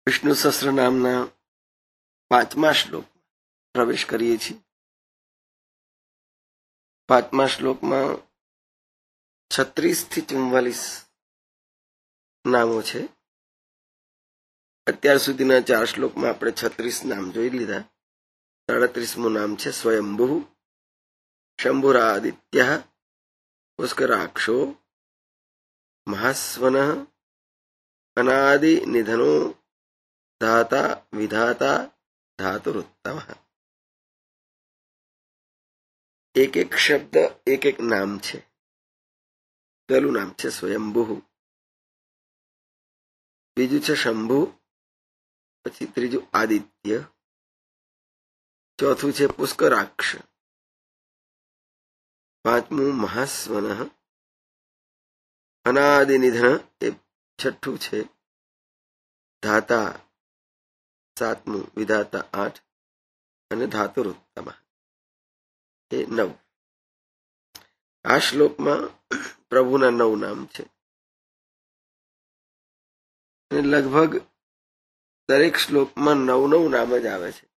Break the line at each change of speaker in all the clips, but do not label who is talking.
વિષ્ણુ સહસ્ત્ર નામના 5મા શ્લોકમાં પ્રવેશ કરીએ છીએ. 5મા શ્લોકમાં 36 થી 44 નામો છે. અત્યાર સુધીના 4 શ્લોકમાં આપણે 36 નામ જોઈ લીધા. 37મું નામ છે સ્વયંભૂ, શંભુરાદિત્ય, પુષ્કરાક્ષો, મહાસ્વન, અનાદિ નિધનો, ધાતા વિધાતા, ધાતુરુત્તમ. એક એક શબ્દ એક એક નામ છે. પહેલું નામ છે સ્વયંભૂ, બીજું છે શંભુ, પછી ત્રીજું આદિત્ય, ચોથું છે પુષ્કરાક્ષ, પાંચમું મહાસ્વન, અનાદિ નિધન એ છઠ્ઠું છે, ધાતા સાતમું, વિધાતા 8 અને ધાતુરુત્તમ એ 9. આ શ્લોકમાં પ્રભુના 9 નામ છે. લગભગ દરેક શ્લોકમાં 9 નામ જ આવે છે.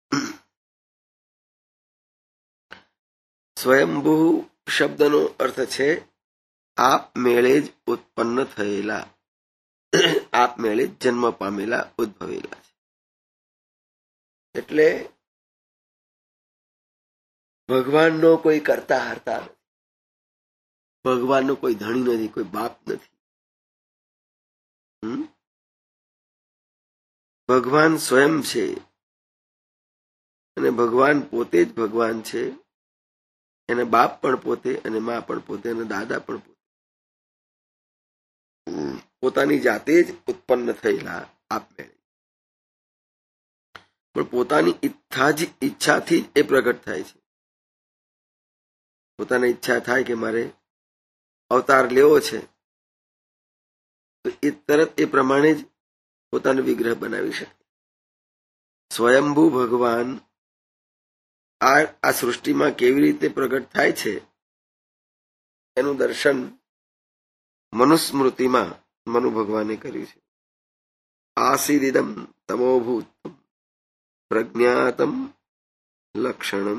સ્વયંભૂ શબ્દનો અર્થ છે આપ મેળે જ ઉત્પન્ન થયેલા, આપ મેળે જ જન્મ પામેલા, ઉદ્ભવેલા છે. એટલે ભગવાનનો કોઈ કરતા હરતા નથી, ભગવાનનો કોઈ ધણી નથી, કોઈ બાપ નથી. ભગવાન સ્વયં છે અને ભગવાન પોતે જ ભગવાન છે. એને બાપ પણ પોતે અને મા પણ પોતે અને દાદા પણ પોતે, પોતાની જાતે જ ઉત્પન્ન થયેલા આપમેળે, પણ પોતાની ઈચ્છાથી જ એ પ્રગટ થાય છે. પોતાની ઈચ્છા થાય કે મારે અવતાર લેવો છે તો એ તરત એ પ્રમાણે જ પોતાનો વિગ્રહ બનાવી શકે. સ્વયંભૂ ભગવાન આ સૃષ્ટિમાં કેવી રીતે પ્રગટ થાય છે એનું દર્શન મનુસ્મૃતિમાં મનુ ભગવાને કર્યું છે. આસીદિદમ તમોભૂતમ પ્રજ્ઞાતમ લક્ષણમ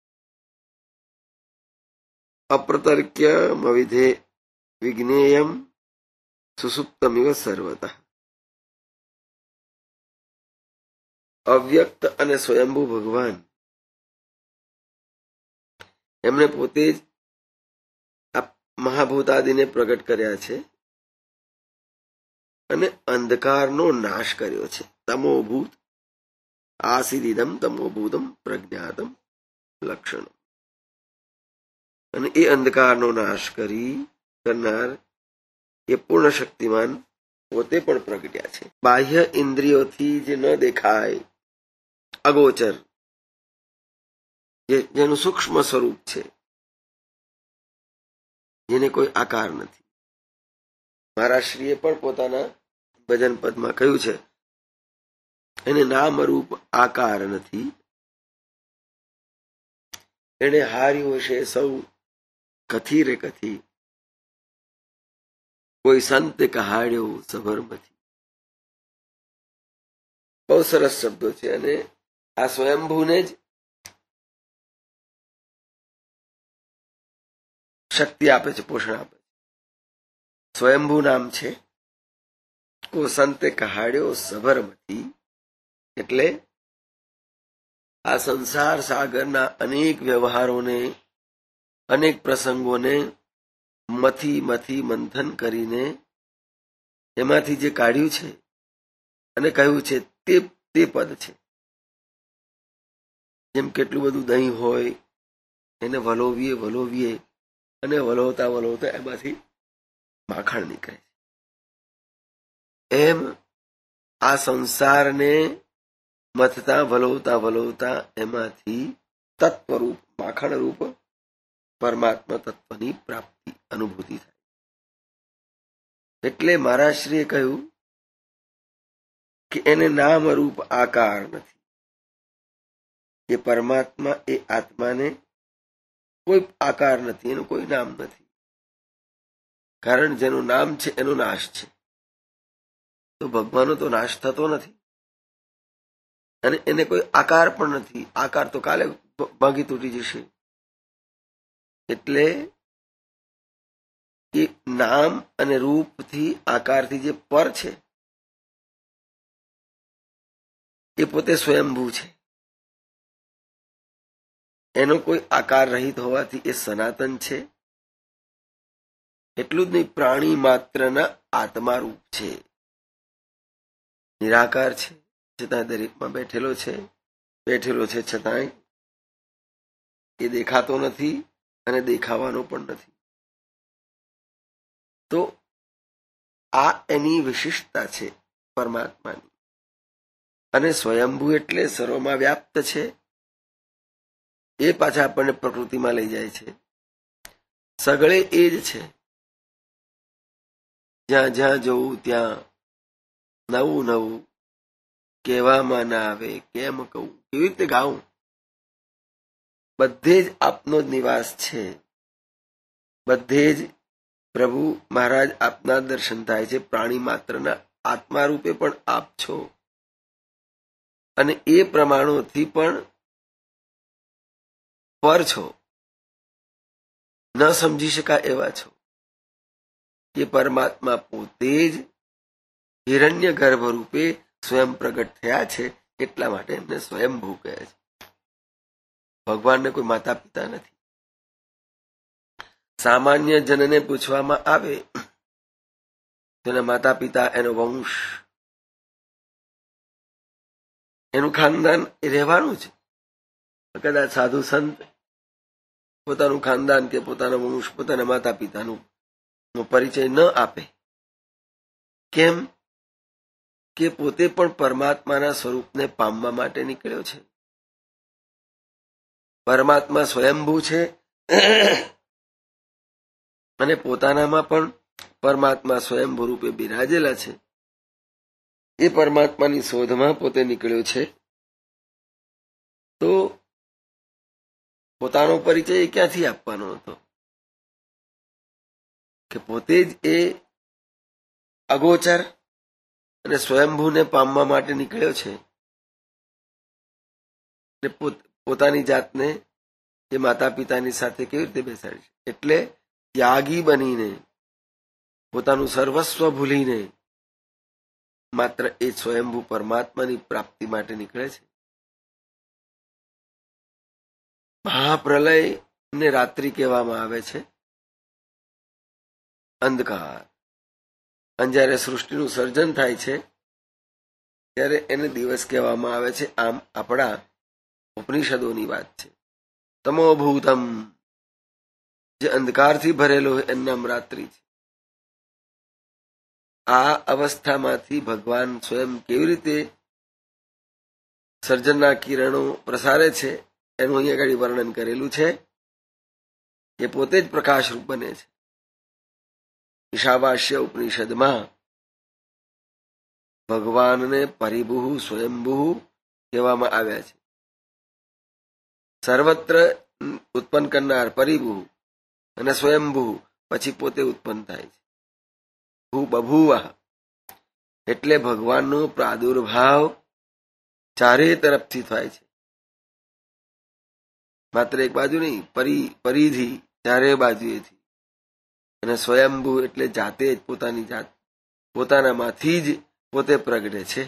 અપ્રતર્ક્યમવિધે વિજ્ઞેયમ સુસુપ્તમિવ સર્વતઃ. અવ્યક્ત અને સ્વયંભૂ ભગવાન એમણે પોતે જ આ મહાભૂતાદિને પ્રગટ કર્યા છે અને અંધકારનો નાશ કર્યો છે. તમોભૂત આસીદિદમ તમોભૂતમ પ્રજ્ઞાતમ લક્ષણમ. અને એ અંધકારનો નાશ કરનાર એ પૂર્ણ શક્તિમાન પોતે પણ પ્રગટ્યા છે. બાહ્ય ઇન્દ્રિયોથી જે ન દેખાય, અગોચર, જેનું સૂક્ષ્મ સ્વરૂપ છે, જેને કોઈ આકાર નથી. મારા શ્રીએ પણ પોતાના ભજન પદમાં કહ્યું છે એને નામ રૂપ આકાર નથી, એને હાર્યું હશે સૌ કથી રે કથી, કોઈ સંતે કહાડ્યો સબરમથી. બહુ સરસ શબ્દો છે અને આ સ્વયંભૂને જ શક્તિ આપે છે, પોષણ આપે છે. સ્વયંભૂ નામ છે. કો સંતે કહાડ્યો સબરમથી, એટલે આ સંસાર સાગરના અનેક વ્યવહારોને, અનેક પ્રસંગોને મથી મંથન કરીને એમાંથી જે કાઢ્યું છે અને કહ્યું છે તે પદ છે. જેમ કેટલું બધું દહીં હોય એને વલોવીએ અને વલોવતા એમાંથી માખણ નીકળે છે. એમ આ સંસારને મથતા વલોવતા એમાંથી તત્વરૂપ, માખણરૂપ પરમાત્મા તત્વની પ્રાપ્તિ, અનુભૂતિ થાય. એટલે મારા શ્રીએ કહ્યું કે એને નામ રૂપ આકાર નથી. એ પરમાત્મા, એ આત્માને કોઈ આકાર નથી, એનું કોઈ નામ નથી. કારણ જેનું નામ છે એનો નાશ છે. તો ભગવાનનો તો નાશ થતો નથી. અને એને કોઈ આકાર પણ નથી. આકાર તો કાલે ભાંગી તૂટી જશે. એટલે એ નામ અને રૂપથી આકારથી જે પર છે એ પોતે સ્વયંભૂ છે. એનો કોઈ આકાર રહિત હોવાથી એ સનાતન છે. એટલું જ નહીં, પ્રાણી માત્રના આત્મા રૂપ છે. નિરાકાર છે, છતાં દરેકમાં બેઠેલો છે છતાંય એ દેખાતો નથી અને દેખાવાનો પણ નથી. તો આ એની વિશિષ્ટતા છે પરમાત્માની. અને સ્વયંભૂ એટલે સર્વમાં વ્યાપ્ત છે. એ પાછા આપણને પ્રકૃતિમાં લઈ જાય છે. સગળે એ જ છે. જ્યાં જ્યાં જવું ત્યાં નવું નવું કહેવામાં ના આવે. કેમ કહું, કેવી રીતે ગાવું? બધે જ આપનો જ નિવાસ છે. બધે જ પ્રભુ મહારાજ આપના દર્શન થાય છે. પ્રાણી માત્રના આત્મા રૂપે પણ આપ છો અને એ પ્રમાણોથી પણ પર છો. ન સમજી શકાય એવા છો. એ પરમાત્મા પોતે જ હિરણ્ય ગર્ભ રૂપે સ્વયં પ્રગટ થયા છે. એટલા માટે એમને સ્વયંભૂ કહે છે. ભગવાનને કોઈ માતા પિતા નથી. સામાન્ય જનને પૂછવામાં આવે તેના માતા પિતા, એનો વંશ, એનું ખાનદાન એ રહેવાનું છે. કદાચ સાધુ સંત પોતાનું ખાનદાન કે પોતાનો વંશ, પોતાના માતા પિતાનું પરિચય ન આપે. કેમ કે પોતે પણ પરમાત્માના સ્વરૂપને પામવા માટે નીકળ્યો છે. પરમાત્મા સ્વયંભૂ છે અને પોતાનામાં પણ પરમાત્મા સ્વયંભૂ રૂપે બિરાજેલા છે. એ પરમાત્માની શોધમાં પોતે નીકળ્યો છે. તો પોતાનો પરિચય ક્યાંથી આપવાનો હતો? કે પોતે જ એ અગોચર અને સ્વયંભૂને પામવા માટે નીકળ્યો છે. પોતાની જાતને એ માતા પિતાની સાથે કેવી રીતે બેસાડી છે? એટલે ત્યાગી બનીને, પોતાનું સર્વસ્વ ભૂલીને માત્ર એ સ્વયંભૂ પરમાત્માની પ્રાપ્તિ માટે નીકળે છે. મહાપ્રલય ને રાત્રિ કહેવામાં આવે છે, અંધકાર. અને જ્યારે સૃષ્ટિનું સર્જન થાય છે ત્યારે એને દિવસ કહેવામાં આવે છે. આમ આપણા ઉપનિષદોની વાત છે. તમોભૂતમ, જે અંધકારથી ભરેલો હોય એનું નામ રાત્રિ છે. આ અવસ્થામાંથી ભગવાન સ્વયં કેવી રીતે સર્જનના કિરણો પ્રસારે છે એનું અહીંયા આગળ વર્ણન કરેલું છે. એ પોતે જ પ્રકાશરૂપ બને છે. ઈશાવાસ્ય ઉપનિષદમાં ભગવાનને પરિભૂ સ્વયંભૂ કહેવામાં આવ્યા છે. સર્વત્ર ઉત્પન્ન કરનાર પરિભૂ અને સ્વયંભૂ, પછી પોતે ઉત્પન્ન થાય છે. ભૂ બભૂવ એટલે ભગવાનનો પ્રાદુર્ભાવ ચારે તરફથી થાય છે. માત્ર એક બાજુ નહીં, પરિધિ ચારે બાજુએથી. અને સ્વયંભૂ એટલે જાતે જ પોતાનામાંથી જ પોતે પ્રગટે છે.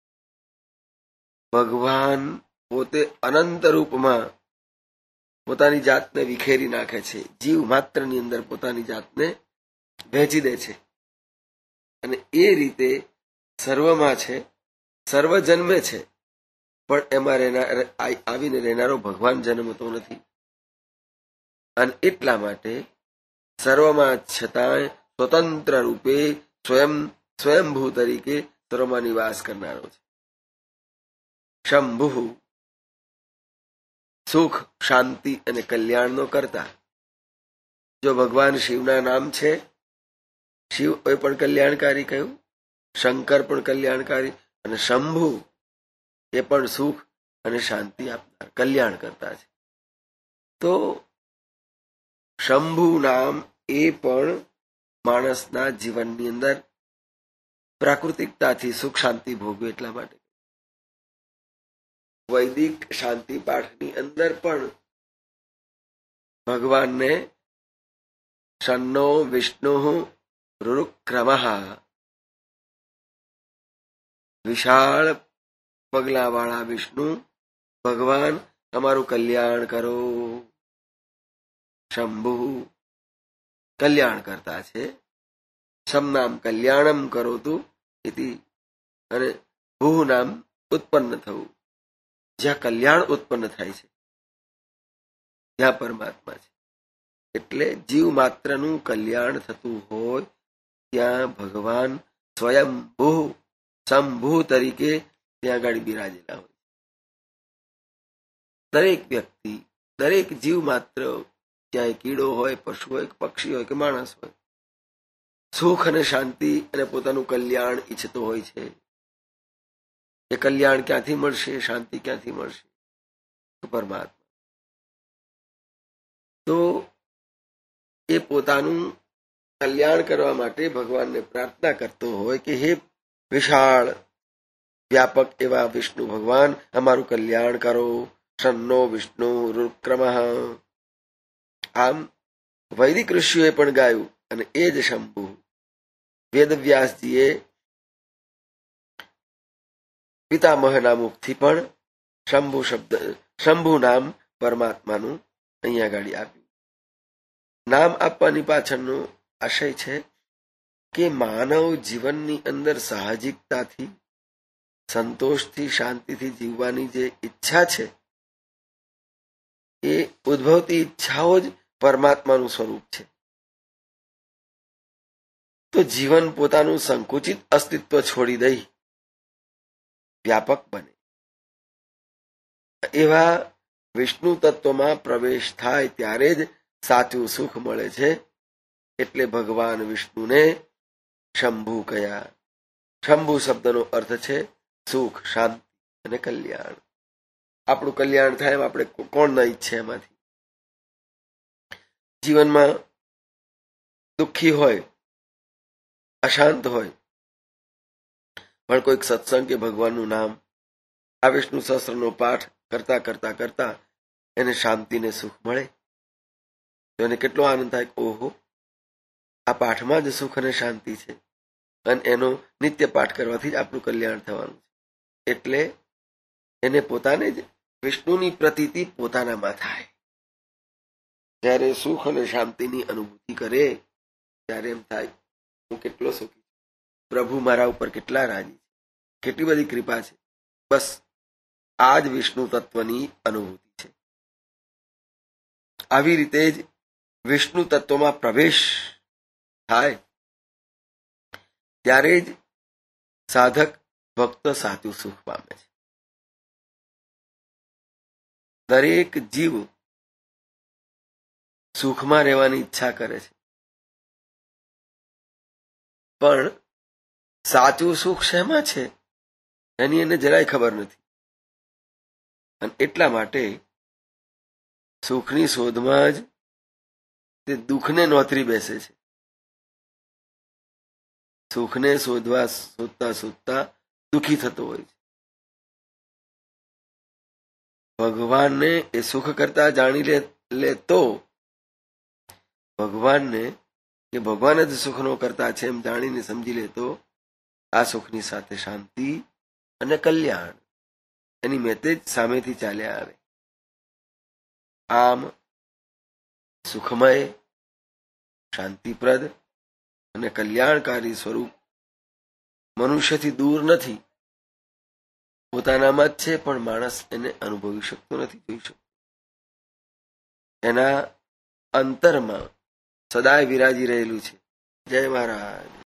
ભગવાન પોતે અનંત રૂપમાં પોતાની જાતને વિખેરી નાખે છે. જીવ માત્રની અંદર પોતાની જાતને વહેંચી દે છે અને એ રીતે સર્વમાં છે. સર્વ જન્મે છે પણ એમાં આવીને રહેનારો ભગવાન જન્મતો નથી. અને એટલા માટે સર્વમાં છતાંય સ્વતંત્ર રૂપે સ્વયંભૂ તરીકે સર્વમાં નિવાસ કરનારો છે. શંભુ, સુખ, શાંતિ અને કલ્યાણનો કરતા. જો ભગવાન શિવના નામ છે, શિવ એ પણ કલ્યાણકારી કહ્યું, શંકર પણ કલ્યાણકારી, અને શંભુ એ પણ સુખ અને શાંતિ આપનાર, કલ્યાણ કરતા છે. તો શંભુ નામ એ પણ માણસના જીવનની અંદર પ્રાકૃતિકતાથી સુખ શાંતિ ભોગવે એટલા માટે. વૈદિક શાંતિ પાઠની અંદર પણ ભગવાનને શન્નો વિષ્ણુ રુરુક્રમઃ, વિશાળ પગલાવાળા વિષ્ણુ ભગવાન તમારું કલ્યાણ કરો. શંભુ કલ્યાણ કરતા છે. શમ નામ કલ્યાણમ કરોતુ ઇતિ, અને ભૂ નામ ઉત્પન્ન થવું. જ્યાં કલ્યાણ ઉત્પન્ન થાય છે ત્યાં પરમાત્મા છે. એટલે જીવ માત્રનું કલ્યાણ થતું હોય ત્યાં ભગવાન સ્વયંભૂ શંભુ તરીકે ત્યાં આગળ બિરાજેલા હોય. દરેક વ્યક્તિ, દરેક જીવ માત્ર, ચાહે કીડો હોય, પશુ હોય, પક્ષી હોય કે માણસ હોય, સુખ અને શાંતિ અને પોતાનું કલ્યાણ ઈચ્છતો હોય છે. એ કલ્યાણ ક્યાંથી મળશે, શાંતિ ક્યાંથી મળશે? પરમાત્મા. તો એ પોતાનું કલ્યાણ કરવા માટે ભગવાનને પ્રાર્થના કરતો હોય કે હે વિશાળ વ્યાપક એવા વિષ્ણુ ભગવાન, અમારું કલ્યાણ કરો. શન્નો વિષ્ણુ રુક્રમઃ. આમ વૈદિક ઋષિઓએ પણ ગાયું, અને એ જ શંભુ. વેદવ્યાસજીએ પિતામહના મુખથી પણ શંભુ શબ્દ, શંભુ નામ પરમાત્માનું અહીંયા ગાડી આપ્યું. નામ આપવાની પાછળનો આશય છે કે માનવ જીવનની અંદર સાહજિકતાથી, સંતોષથી, શાંતિથી જીવવાની જે ઈચ્છા છે, એ ઉદ્ભવતી ઈચ્છાઓ જ પરમાત્માનું સ્વરૂપ છે. તો જીવન પોતાનું સંકુચિત અસ્તિત્વ છોડી દઈ વ્યાપક બને. એવા વિષ્ણુ તત્વમાં પ્રવેશ થાય ત્યારે જ સાચું સુખ મળે છે. એટલે ભગવાન વિષ્ણુને શંભુ કયા. શંભુ શબ્દનો અર્થ છે સુખ, શાંતિ અને કલ્યાણ. આપણું કલ્યાણ થાય એમ આપણે કોણ ન ઈચ્છે? એમાંથી જીવનમાં દુઃખી હોય, અશાંત હોય, પણ કોઈક સત્સંગ કે ભગવાનનું નામ, આ વિષ્ણુ સહસ્ત્રનો પાઠ કરતા કરતા કરતા એને શાંતિ ને સુખ મળે તો એને કેટલો આનંદ થાય. ઓહો, આ પાઠમાં જ સુખ અને શાંતિ છે, અને એનો નિત્ય પાઠ કરવાથી જ આપણું કલ્યાણ થવાનું છે. એટલે એને પોતાને જ વિષ્ણુની પ્રતીતિ પોતાનામાં થાય. જ્યારે સુખ અને શાંતિની અનુભૂતિ કરે ત્યારે એમ થાય, હું કેટલો સુખી, પ્રભુ મારા ઉપર કેટલા રાજી છે, કેટલી બધી કૃપા છે. બસ આ જ વિષ્ણુ તત્વની અનુભૂતિ છે. આવી રીતે જ વિષ્ણુ તત્વમાં પ્રવેશ થાય ત્યારે જ સાધક ભક્ત સાચું સુખ પામે છે. દરેક જીવ સુખમાં રહેવાની ઈચ્છા કરે છે, પણ સાચું સુખ શેમાં છે એની એને જરાય ખબર નથી. અને એટલા માટે સુખની શોધમાં જ તે દુઃખને નોતરી બેસે છે. સુખને શોધવા શોધતા શોધતા દુઃખી થતો હોય છે. ભગવાનને એ સુખ કરતા જાણી લે તો ભગવાનને કે ભગવાન જ સુખનો કરતા છે એમ જાણીને સમજી લે તો આ સુખની સાથે શાંતિ અને કલ્યાણ એની મેતે જ સામેથી ચાલ્યા આવે. આમ સુખમય, શાંતિપ્રદ અને કલ્યાણકારી સ્વરૂપ મનુષ્યથી દૂર નથી, પોતાનામાં જ છે, પણ માણસ એને અનુભવી શકતો નથી, જોઈ શકતો. એના અંતરમાં સદાય વિરાજી રહેલું છે. જય મહારાજ.